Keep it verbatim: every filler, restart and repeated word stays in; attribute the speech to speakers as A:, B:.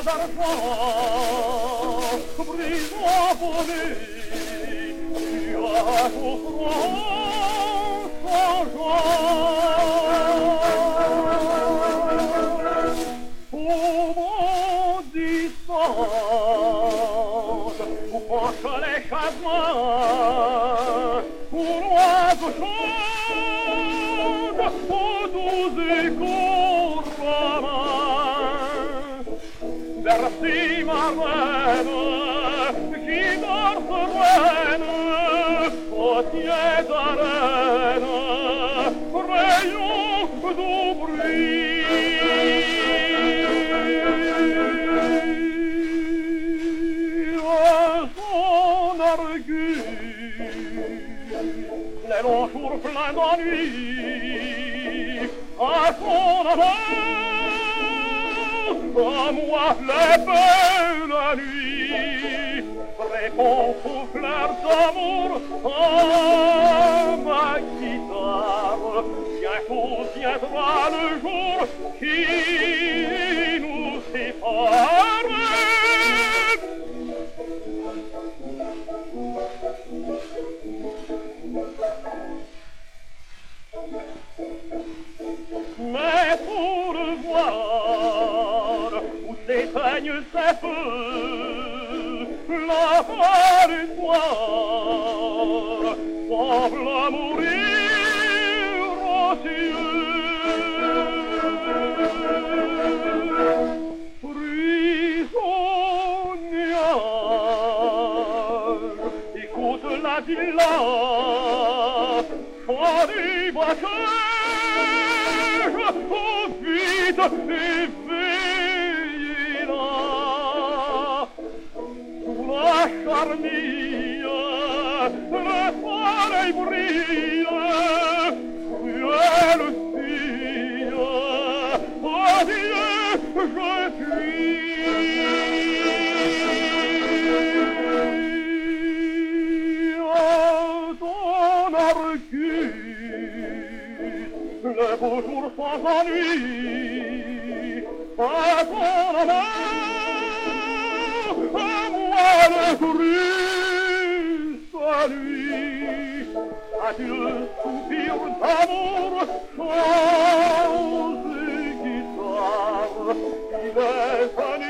A: d'argent, brisant volé, tu as au front changeant. Au distance, où penchent les chassements, où l'oiseau chante aux doux échos romains. Bercy, ma reine, qui dort sereine, aux tièdes arènes, rayon d'oubli. Les longs jours pleins d'ennui, à son amour, à moi les belles nuits, répond aux fleurs d'amour à ma guitare. Bientôt viendra le jour qui nous sépare. Mais pour le voir où s'éteignent ces feux, la folle étoile semble mourir aux cieux. Prisonnière, écoute la villa, chant du vainqueur. Oh, vite, éveillez-la, sous la charmille, le soleil brille, cruelle fille, adieu, je fuis à ton arcus. Le beau jour sans ennui, à ton amour, à moi le triste à lui. Adieu, soupir d'amour, sans guitare, il est venu.